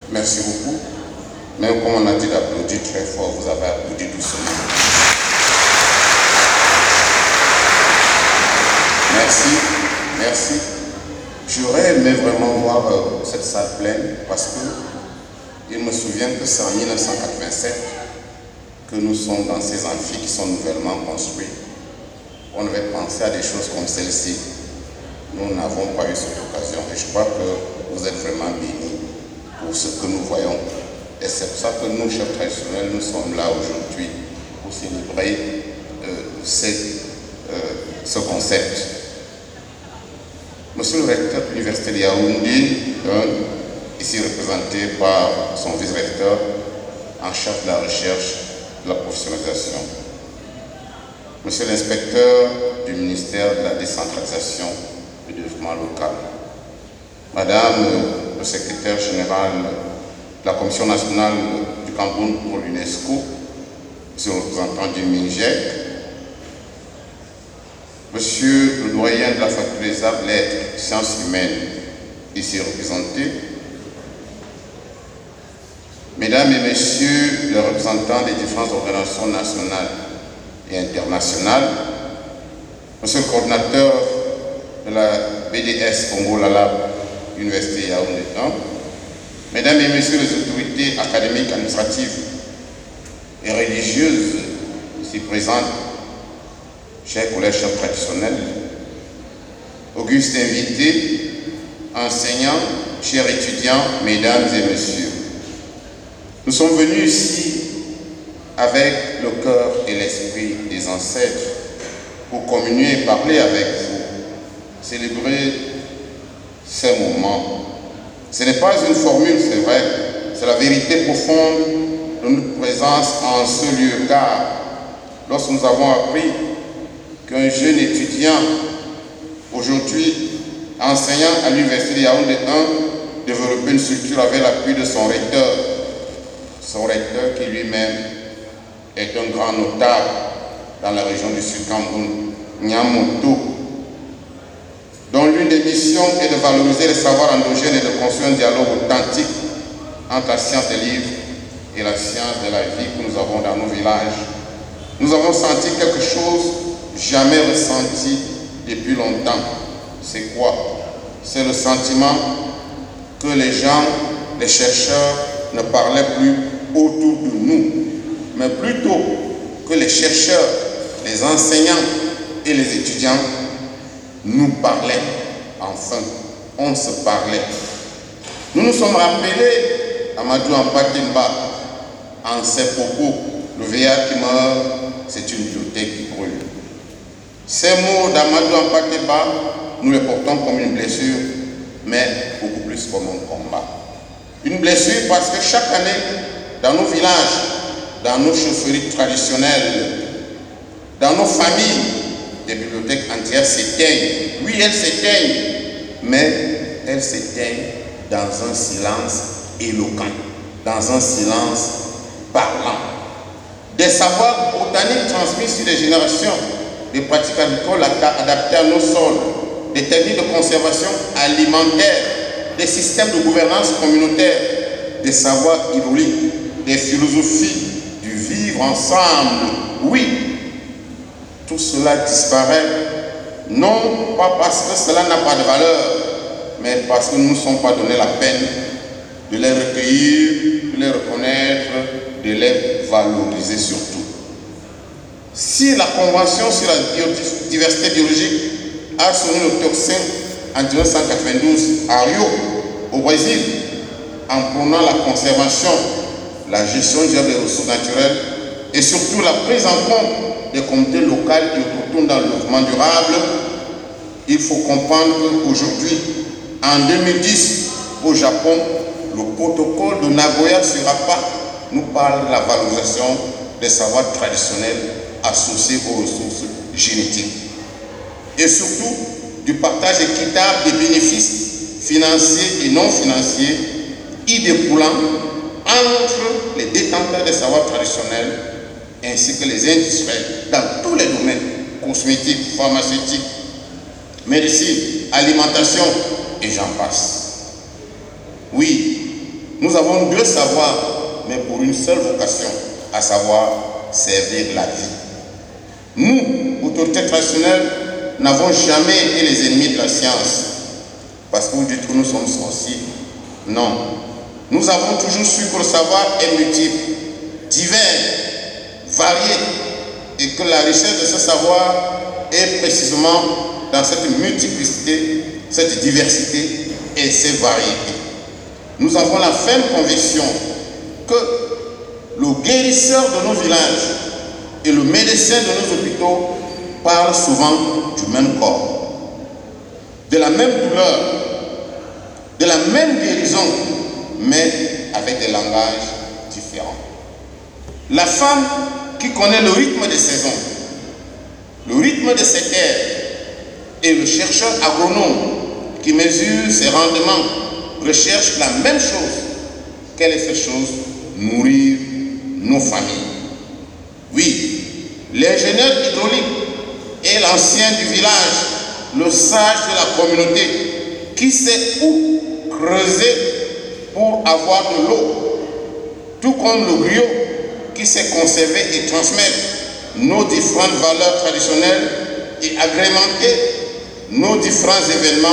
Merci beaucoup. Même comme on a dit d'applaudir très fort, vous avez applaudi doucement. Merci, merci. J'aurais aimé vraiment voir cette salle pleine parce que il me souvient que c'est en 1987 que nous sommes dans ces amphis qui sont nouvellement construits. On devait penser à des choses comme celle-ci. Nous n'avons pas eu cette occasion et je crois que vous êtes vraiment bénis pour ce que nous voyons. Et c'est pour ça que nous, chefs traditionnels, nous sommes là aujourd'hui pour célébrer ce concept. Monsieur le recteur de l'Université de Yaoundé, ici représenté par son vice-recteur en charge de la recherche et de la professionnalisation. Monsieur l'inspecteur du ministère de la décentralisation et du développement local. Madame le secrétaire général de la Commission nationale du Cameroun pour l'UNESCO, monsieur le représentant du MINGEC, monsieur le doyen de la faculté des arts, lettres, sciences humaines, ici représenté, mesdames et messieurs les représentants des différentes organisations nationales et internationales, monsieur le coordinateur de la BDS Congo-Lalab, Université Yaoundé 1, mesdames et messieurs les autorités académiques, administratives et religieuses ici présentes, chers collègues, chefs traditionnels, augustes invités, enseignants, chers étudiants, mesdames et messieurs, nous sommes venus ici avec le cœur et l'esprit des ancêtres pour communier et parler avec vous, célébrer ces moments. Ce n'est pas une formule, c'est vrai, c'est la vérité profonde de notre présence en ce lieu, car lorsque nous avons appris qu'un jeune étudiant, aujourd'hui enseignant à l'Université de Yaoundé 1, développait une structure avec l'appui de son recteur qui lui-même est un grand notable dans la région du Sud-Cameroun, Nyamoto, dont l'une des missions est de valoriser les savoirs endogènes et de construire un dialogue authentique entre la science des livres et la science de la vie que nous avons dans nos villages. Nous avons senti quelque chose jamais ressenti depuis longtemps. C'est quoi? C'est le sentiment que les gens, les chercheurs, ne parlaient plus autour de nous, mais plutôt que les chercheurs, les enseignants et les étudiants nous parlaient. Enfin, on se parlait. Nous nous sommes rappelés Amadou Ampatemba en ses propos. Le vieillard qui meurt, c'est une bibliothèque qui brûle. Ces mots d'Amadou Ampatemba, nous les portons comme une blessure, mais beaucoup plus comme un combat. Une blessure parce que chaque année, dans nos villages, dans nos chaufferies traditionnelles, dans nos familles, des bibliothèques entières s'éteignent. Oui, elles s'éteignent, mais elles s'éteignent dans un silence éloquent, dans un silence parlant. Des savoirs botaniques transmis sur des générations, des pratiques agricoles adaptées à nos sols, des techniques de conservation alimentaire, des systèmes de gouvernance communautaire, des savoirs hydrauliques, des philosophies du vivre ensemble. Oui, tout cela disparaît, non pas parce que cela n'a pas de valeur, mais parce que nous ne nous sommes pas donné la peine de les recueillir, de les reconnaître, de les valoriser surtout. Si la Convention sur la diversité biologique a sonné le tocsin en 1992 à Rio, au Brésil, en prônant la conservation, la gestion des ressources naturelles et surtout la prise en compte des communautés locales et autochtones dans le développement durable, il faut comprendre qu'aujourd'hui, en 2010, au Japon, le protocole de Nagoya sur APA nous parle de la valorisation des savoirs traditionnels associés aux ressources génétiques. Et surtout, du partage équitable des bénéfices financiers et non financiers y découlant entre les détenteurs des savoirs traditionnels ainsi que les industriels dans tous les domaines, cosmétiques, pharmaceutiques, médecine, alimentation et j'en passe. Oui, Nous avons deux savoirs, mais pour une seule vocation, à savoir servir la vie. Nous, autorités traditionnelles, n'avons jamais été les ennemis de la science. Parce que vous dites que nous sommes sorciers. Non. Nous avons toujours su que le savoir est multiple, divers, varié, et que la richesse de ce savoir est précisément dans cette multiplicité, cette diversité et ces variétés. Nous avons la ferme conviction que le guérisseur de nos villages et le médecin de nos hôpitaux parlent souvent du même corps, de la même douleur, de la même guérison, mais avec des langages différents. La femme qui connaît le rythme des saisons, le rythme de ses terres, et le chercheur agronome qui mesure ses rendements recherche la même chose. Quelle est cette chose? Nourrir nos familles. Oui, l'ingénieur hydraulique est l'ancien du village, le sage de la communauté, qui sait où creuser pour avoir de l'eau, tout comme le griot qui sait conserver et transmettre nos différentes valeurs traditionnelles et agrémenter nos différents événements.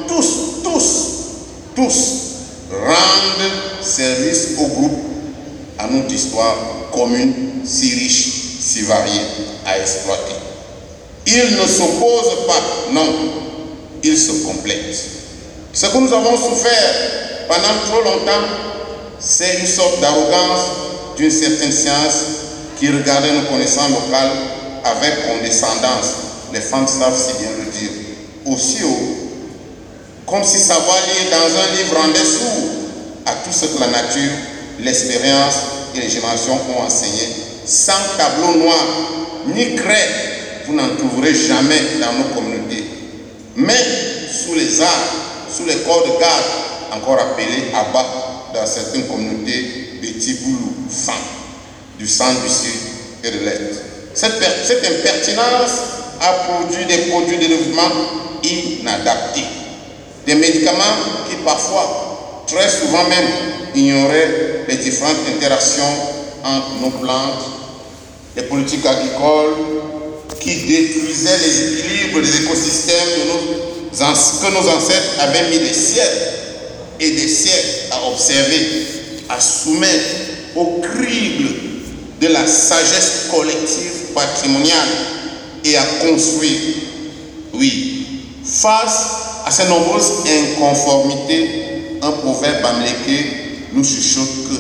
Tous rendent service au groupe, à notre histoire commune, si riche, si variée, à exploiter. Ils ne s'opposent pas, non, ils se complètent. Ce que nous avons souffert pendant trop longtemps, c'est une sorte d'arrogance d'une certaine science qui regardait nos connaissances locales avec condescendance. Les femmes savent si bien le dire. Aussi haut, comme si savoir lire dans un livre rendait sourd à tout ce que la nature, l'expérience et les générations ont enseigné. Sans tableau noir ni craie, vous n'en trouverez jamais dans nos communautés. Mais sous les arbres, sous les corps de garde, encore appelés Abba dans certaines communautés, des Tiboulou, sang, du centre, du sud et de l'est. Cette impertinence a produit des produits de développement inadaptés. Des médicaments qui parfois, très souvent même, ignoraient les différentes interactions entre nos plantes, les politiques agricoles qui détruisaient les équilibres des écosystèmes que nos ancêtres avaient mis des siècles et des siècles à observer, à soumettre au crible de la sagesse collective patrimoniale et à construire. Oui, face à ces nombreuses inconformités, un proverbe américain nous chuchote que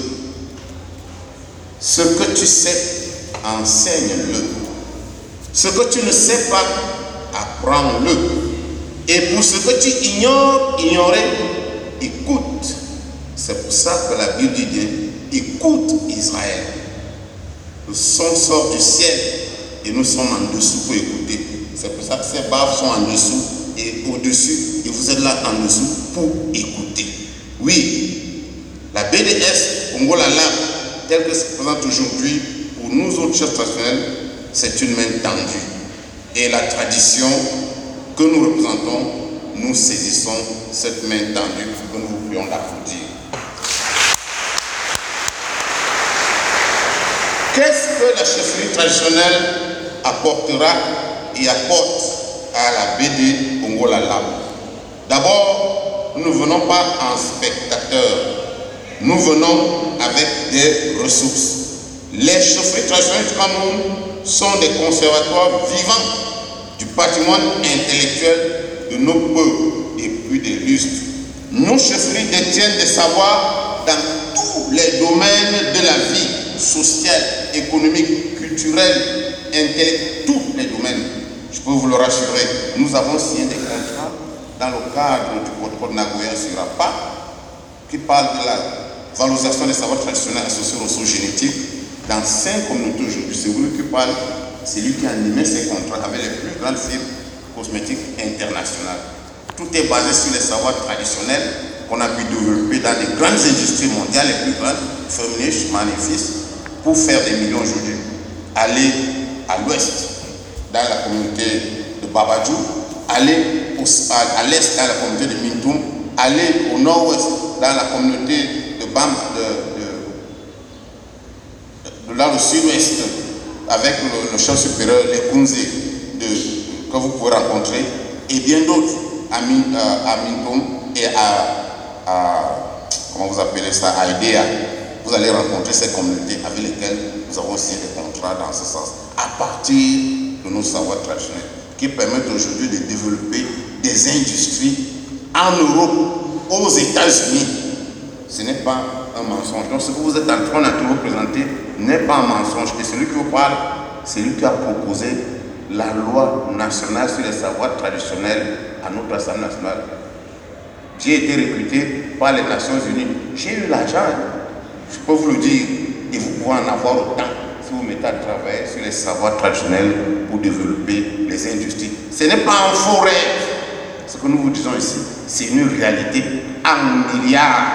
ce que tu sais, enseigne-le. Ce que tu ne sais pas, apprends-le. Et pour ce que tu ignores, écoute. C'est pour ça que la Bible dit bien, écoute Israël. Le son sort du ciel et nous sommes en dessous pour écouter. C'est pour ça que ces baves sont en dessous et au-dessus, et vous êtes là en dessous pour écouter. Oui, la BDS Congo-La Lame, telle que se présente aujourd'hui, pour nous autres chefs traditionnels, c'est une main tendue. Et la tradition que nous représentons, nous saisissons cette main tendue que nous vous prions d'applaudir. Qu'est-ce que la chefferie traditionnelle apportera et apporte à la BD Congo-La Lame? D'abord, nous ne venons pas en spectateurs, nous venons avec des ressources. Les chefferies traditionnelles du Cameroun sont des conservatoires vivants du patrimoine intellectuel de nos peuples et puis des lustres. Nos chefferies détiennent des savoirs dans tous les domaines de la vie sociale, économique, culturelle, intellectuelle, tous les domaines. Je peux vous le rassurer, nous avons signé des contrats dans le cadre du protocole Nagoya sur APA qui parle de la valorisation des savoirs traditionnels associés aux ressources génétiques dans 5 communautés aujourd'hui. C'est lui qui parle, c'est lui qui a animé ces contrats avec les plus grandes firmes cosmétiques internationales. Tout est basé sur les savoirs traditionnels qu'on a pu développer dans les grandes industries mondiales, les plus grandes, Firmenich, Manifis, pour faire des millions aujourd'hui. Aller à l'ouest, dans la communauté de Babadjou, aller à l'est, dans la communauté de Mintoum, aller au nord-ouest, dans la communauté de dans le sud-ouest, avec le chef supérieur, les Kunze, que vous pouvez rencontrer, et bien d'autres, à Mintom et comment vous appelez ça, à Idea. Vous allez rencontrer ces communautés avec lesquelles nous avons signé des contrats dans ce sens, à partir de nos savoirs traditionnels, qui permettent aujourd'hui de développer des industries en Europe, aux États-Unis. Ce n'est pas un mensonge. Donc ce que vous êtes en train de vous présenter n'est pas un mensonge. Et celui qui vous parle, c'est lui qui a proposé la loi nationale sur les savoirs traditionnels à notre Assemblée nationale. J'ai été recruté par les Nations Unies. J'ai eu l'argent, je peux vous le dire, et vous pouvez en avoir autant si vous mettez à travailler sur les savoirs traditionnels pour développer les industries. Ce n'est pas un faux rêve. Ce que nous vous disons ici, c'est une réalité en milliards.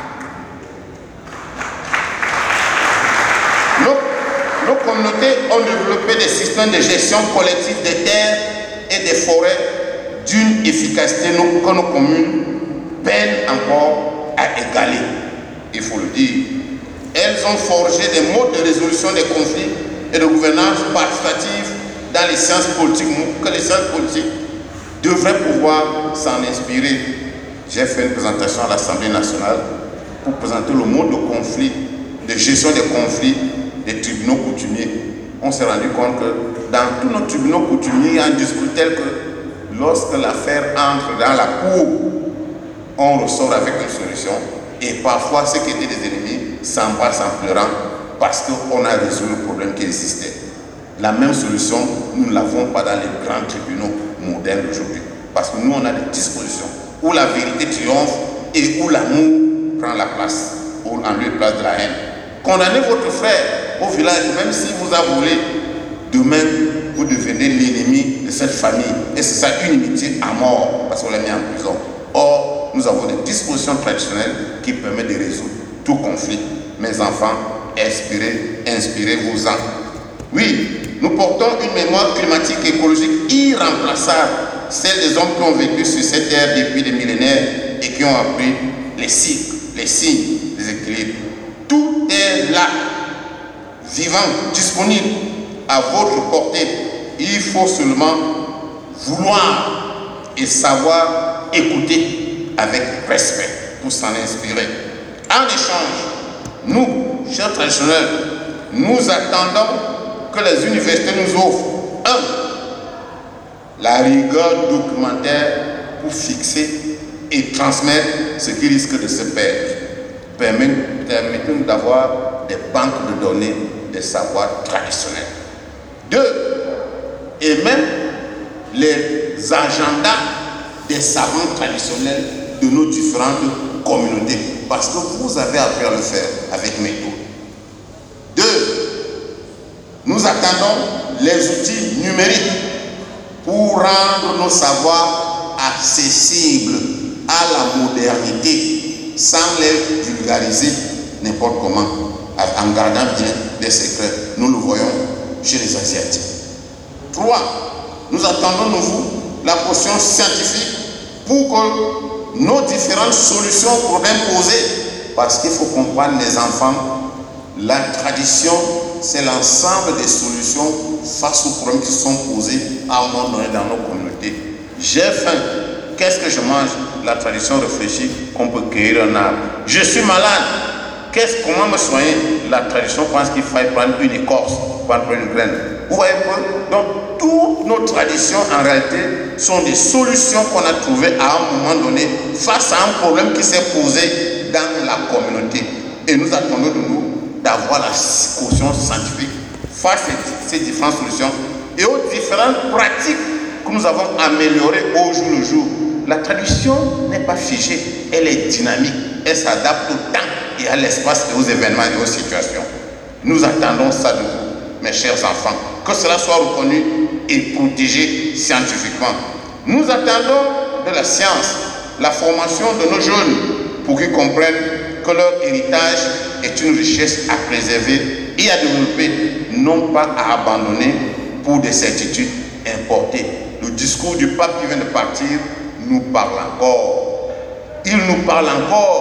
Nos communautés ont développé des systèmes de gestion collective des terres et des forêts d'une efficacité que nos communes peinent encore à égaler. Il faut le dire. Elles ont forgé des modes de résolution des conflits et de gouvernance participative dans les sciences politiques, que les sciences politiques devraient pouvoir s'en inspirer. J'ai fait une présentation à l'Assemblée nationale pour présenter le mode de conflit, de gestion des conflits des tribunaux coutumiers. On s'est rendu compte que dans tous nos tribunaux coutumiers, il y a un discours tel que lorsque l'affaire entre dans la cour, on ressort avec une solution et parfois ceux qui étaient des ennemis s'en passent en pleurant parce qu'on a résolu le problème qui existait. La même solution, nous ne l'avons pas dans les grands tribunaux modernes d'aujourd'hui. Parce que nous, on a des dispositions où la vérité triomphe et où l'amour prend la place, ou en lieu de place de la haine. Condamnez votre frère au village, même s'il vous a volé, demain, vous devenez l'ennemi de cette famille. Et c'est ça, une inimitié à mort, parce qu'on l'a mis en prison. Or, nous avons des dispositions traditionnelles qui permettent de résoudre tout conflit. Mes enfants, inspirez-vous-en. Oui, nous portons une mémoire climatique et écologique irremplaçable, celle des hommes qui ont vécu sur cette terre depuis des millénaires et qui ont appris les cycles, les signes, les équilibres. Tout est là, vivant, disponible, à votre portée. Il faut seulement vouloir et savoir écouter avec respect pour s'en inspirer. En échange, nous, chers traditionnels, nous attendons que les universités nous offrent la rigueur documentaire pour fixer et transmettre ce qui risque de se perdre. Permettez-nous d'avoir des banques de données des savoirs traditionnels. 2. Et même les agendas des savants traditionnels de nos différentes communautés. Parce que vous avez appris à le faire avec méthode. 2. Nous attendons les outils numériques pour rendre nos savoirs accessibles à la modernité sans les vulgariser n'importe comment, en gardant bien des secrets. Nous le voyons chez les Asiatiques. 3. Nous attendons de vous la portion scientifique pour que nos différentes solutions aux problèmes posés, parce qu'il faut comprendre les enfants, la tradition, c'est l'ensemble des solutions face aux problèmes qui sont posés à un moment donné dans nos communautés. J'ai faim, qu'est-ce que je mange? La tradition réfléchit qu'on peut cueillir un arbre. Je suis malade, comment me soigner? La tradition pense qu'il faille prendre une écorce, prendre une graine. Vous voyez que donc toutes nos traditions en réalité sont des solutions qu'on a trouvées à un moment donné face à un problème qui s'est posé dans la communauté. Et nous attendons de nous d'avoir la caution scientifique face à ces différentes solutions et aux différentes pratiques que nous avons améliorées au jour le jour. La tradition n'est pas figée, elle est dynamique, elle s'adapte au temps et à l'espace et aux événements et aux situations. Nous attendons ça de vous, mes chers enfants, que cela soit reconnu et protégé scientifiquement. Nous attendons de la science, la formation de nos jeunes pour qu'ils comprennent que leur héritage est une richesse à préserver et à développer, non pas à abandonner pour des certitudes importées. Le discours du pape qui vient de partir nous parle encore. Il nous parle encore.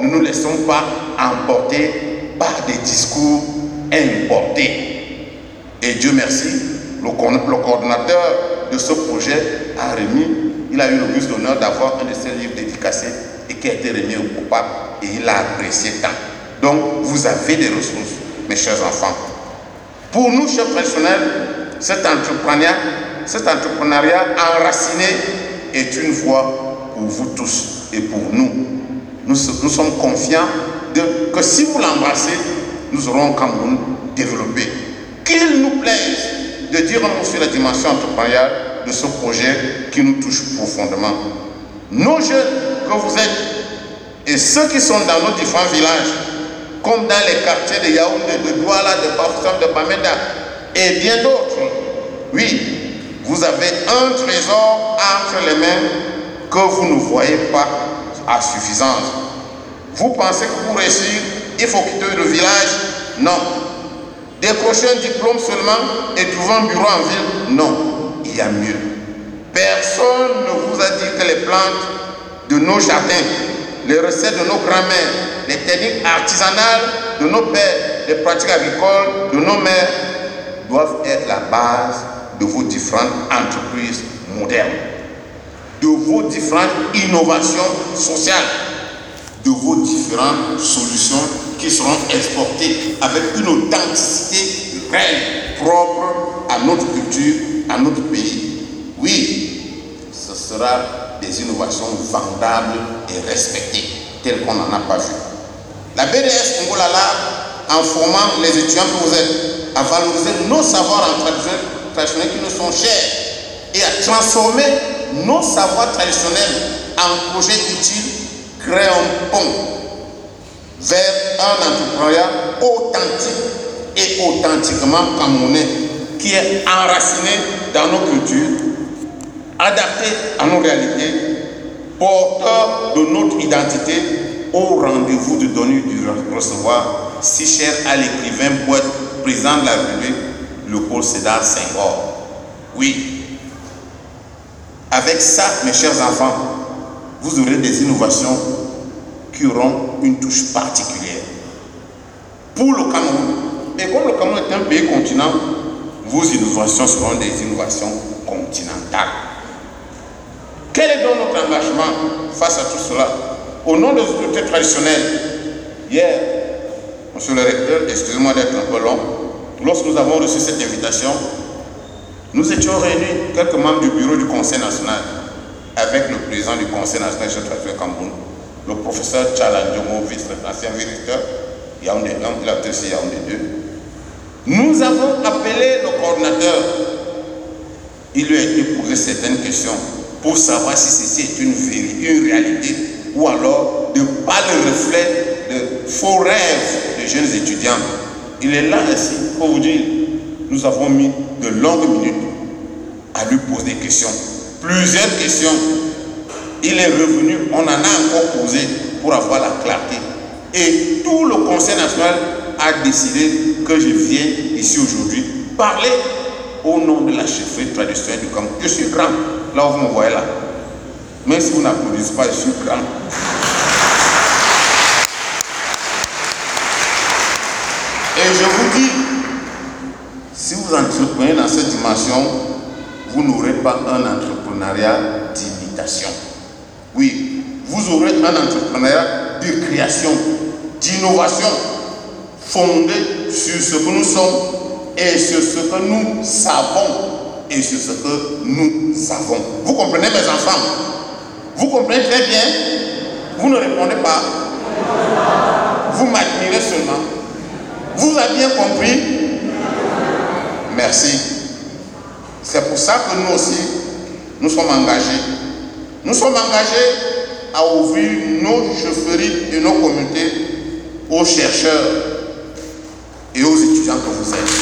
ne nous laissons pas emporter par des discours importés. Et Dieu merci, le coordonnateur de ce projet a remis, il a eu le plus d'honneur d'avoir un de ses livres dédicacés et qui a été remis au pape et il a apprécié tant. Donc, vous avez des ressources, mes chers enfants. Pour nous, chefs traditionnels, cet entrepreneuriat enraciné est une voie pour vous tous et pour nous. Nous sommes confiants que si vous l'embrassez, nous aurons un Cameroun développé. Qu'il nous plaise de dire un mot sur la dimension entrepreneuriale de ce projet qui nous touche profondément. Nos jeunes que vous êtes et ceux qui sont dans nos différents villages, comme dans les quartiers de Yaoundé, de Douala, de Bafoussam, de Bamenda et bien d'autres, oui, vous avez un trésor entre les mains que vous ne voyez pas à suffisance. Vous pensez que pour réussir, il faut quitter le village? Non. Décrocher un diplôme seulement et trouver un bureau en ville? Non. Il y a mieux. Personne ne vous a dit que les plantes de nos jardins, les recettes de nos grands-mères, les techniques artisanales de nos pères, les pratiques agricoles de nos mères doivent être la base de vos différentes entreprises modernes, de vos différentes innovations sociales, de vos différentes solutions qui seront exportées avec une authenticité réelle, propre à notre culture, à notre pays. Oui, ce sera des innovations vendables et respectées, telles qu'on n'en a pas vu. La BDS Congolala, en formant les étudiants que vous êtes, à valoriser nos savoirs traditionnels qui nous sont chers et à transformer nos savoirs traditionnels en projets utiles, créer un pont vers un entrepreneuriat authentique et authentiquement camerounais qui est enraciné dans nos cultures, adapté à nos réalités, porteur de notre identité au rendez-vous de donner du recevoir, si cher à l'écrivain, poète, président de la République, Léopold Sédar Senghor. Oui, avec ça, mes chers enfants, vous aurez des innovations qui auront une touche particulière. Pour le Cameroun, et comme le Cameroun est un pays continent, vos innovations seront des innovations continentales. Quel est donc notre engagement face à tout cela? Au nom des autorités traditionnelles, hier, monsieur le recteur, excusez-moi d'être un peu long, lorsque nous avons reçu cette invitation, nous étions réunis, quelques membres du bureau du Conseil national, avec le président du Conseil national de la Cameroun, le professeur Tchalandjomo, ancien vice-recteur, Yaoundé 1, il a aussi Yaoundé 2. Nous avons appelé le coordinateur. Il lui a été posé certaines questions pour savoir si ceci est une réalité ou alors de pâles reflets de faux rêves de jeunes étudiants. Il est là ici pour vous dire, nous avons mis de longues minutes à lui poser des questions. Plusieurs questions. Il est revenu, on en a encore posé pour avoir la clarté. Et tout le Conseil national a décidé que je vienne ici aujourd'hui parler au nom de la chefferie traditionnelle du Cameroun. Je suis grand, là où vous me voyez là. Même si vous n'applaudissez pas, je suis grand. Et je vous dis, si vous entreprenez dans cette dimension, vous n'aurez pas un entrepreneuriat d'imitation. Oui, vous aurez un entrepreneuriat de création, d'innovation, fondé sur ce que nous sommes et sur ce que nous savons et sur ce que nous avons. Vous comprenez, mes enfants? Vous comprenez très bien? Vous ne répondez pas. Vous m'admirez seulement. Vous avez bien compris? Merci. C'est pour ça que nous aussi, nous sommes engagés. Nous sommes engagés à ouvrir nos chefferies et nos communautés aux chercheurs et aux étudiants que vous êtes.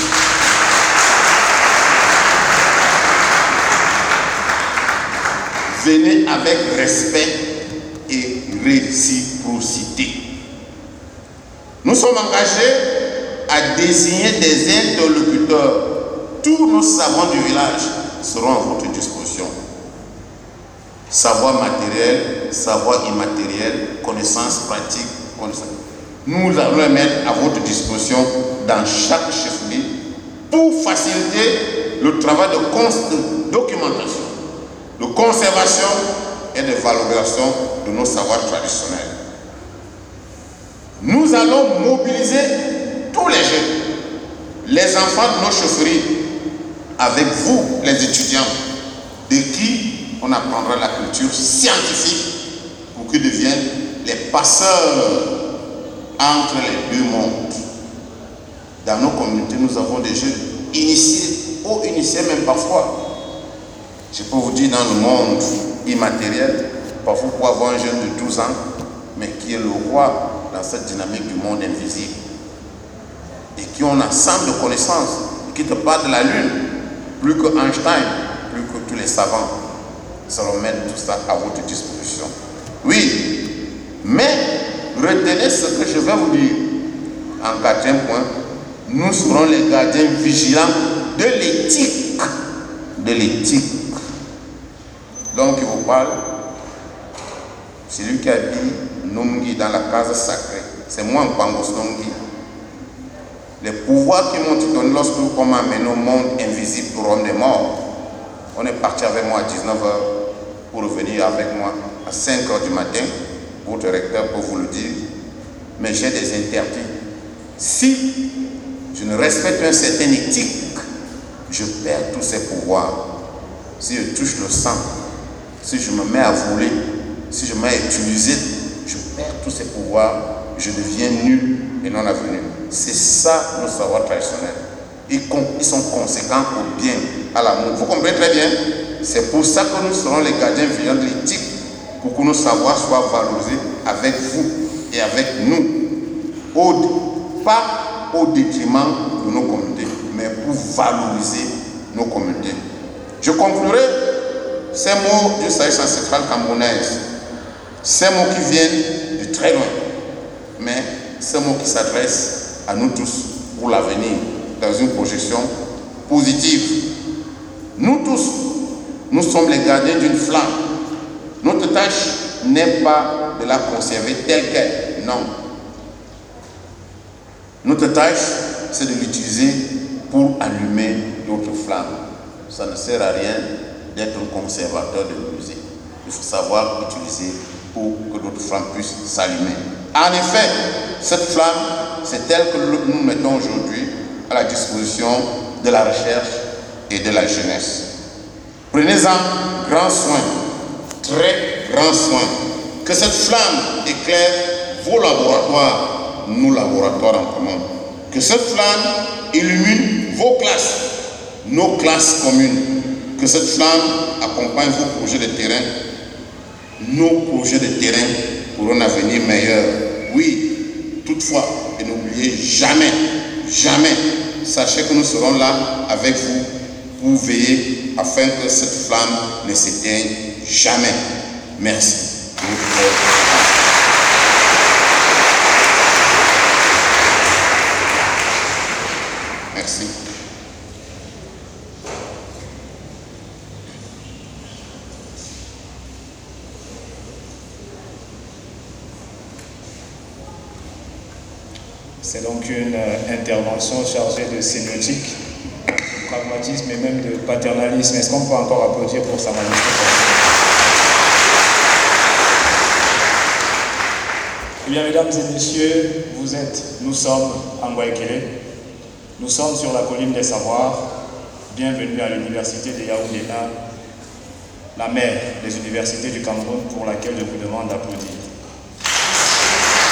Venez avec respect et réciprocité. Nous sommes engagés à désigner des interlocuteurs. Tous nos savants du village seront à votre disposition. Savoir matériel, savoir immatériel, connaissances pratiques, Nous allons les mettre à votre disposition dans chaque chefferie pour faciliter le travail de documentation, de conservation et de valorisation de nos savoirs traditionnels. Nous allons mobiliser tous les jeunes, les enfants de nos chefferies, avec vous, les étudiants, de qui on apprendra la culture scientifique pour qu'ils deviennent les passeurs entre les deux mondes. Dans nos communautés, nous avons des jeunes initiés, ou initiés même parfois. Je peux vous dire, dans le monde immatériel, parfois vous pouvez avoir un jeune de 12 ans, mais qui est le roi dans cette dynamique du monde invisible. Et qui ont un ensemble de connaissances, et qui te parlent de la Lune, plus que Einstein, plus que tous les savants. Nous allons mettre tout ça à votre disposition. Oui, mais retenez ce que je vais vous dire. En 4e point, nous serons les gardiens vigilants de l'éthique. De l'éthique. L'homme qui vous parle, c'est lui qui a dit Nongi dans la case sacrée. C'est moi en Pangos Nongi. Les pouvoirs qui m'ont été donnés lorsque on m'a amené au monde invisible pour l'homme des morts. On est parti avec moi à 19h pour revenir avec moi à 5h du matin. Votre recteur peut vous le dire. Mais j'ai des interdits. Si je ne respecte une certaine éthique, je perds tous ces pouvoirs. Si je touche le sang, si je me mets à voler, si je me mets à utiliser, je perds tous ces pouvoirs, je deviens nul et non avenu. C'est ça nos savoirs traditionnels. Ils sont conséquents au bien, à l'amour. Vous comprenez très bien? C'est pour ça que nous serons les gardiens vigilants de l'éthique, pour que nos savoirs soient valorisés avec vous et avec nous. Pas au détriment de nos communautés, mais pour valoriser nos communautés. Je conclurai ces mots du sagesse ancestrale camerounaise, ces mots qui viennent de très loin, mais ces mots qui s'adressent à nous tous pour l'avenir, dans une projection positive. Nous tous, nous sommes les gardiens d'une flamme. Notre tâche n'est pas de la conserver telle qu'elle, non. Notre tâche, c'est de l'utiliser pour allumer notre flamme. Ça ne sert à rien d'être un conservateur de musique. Il faut savoir utiliser pour que notre flamme puisse s'allumer. En effet, cette flamme, c'est elle que nous mettons aujourd'hui à la disposition de la recherche et de la jeunesse. Prenez-en grand soin, très grand soin, que cette flamme éclaire vos laboratoires, nos laboratoires en commun. Que cette flamme illumine vos classes, nos classes communes. Que cette flamme accompagne vos projets de terrain, nos projets de terrain pour un avenir meilleur. Oui, toutefois, et n'oubliez jamais, jamais, sachez que nous serons là avec vous pour veiller afin que cette flamme ne s'éteigne jamais. Merci. Merci. C'est donc une intervention chargée de sémiotique, de pragmatisme et même de paternalisme. Est-ce qu'on peut encore applaudir pour sa manifestation? Eh bien, mesdames et messieurs, nous sommes en Guayaquil. Nous sommes sur la colline des savoirs. Bienvenue à l'université de Yaoundé, la mère des universités du Cameroun, pour laquelle je vous demande d'applaudir.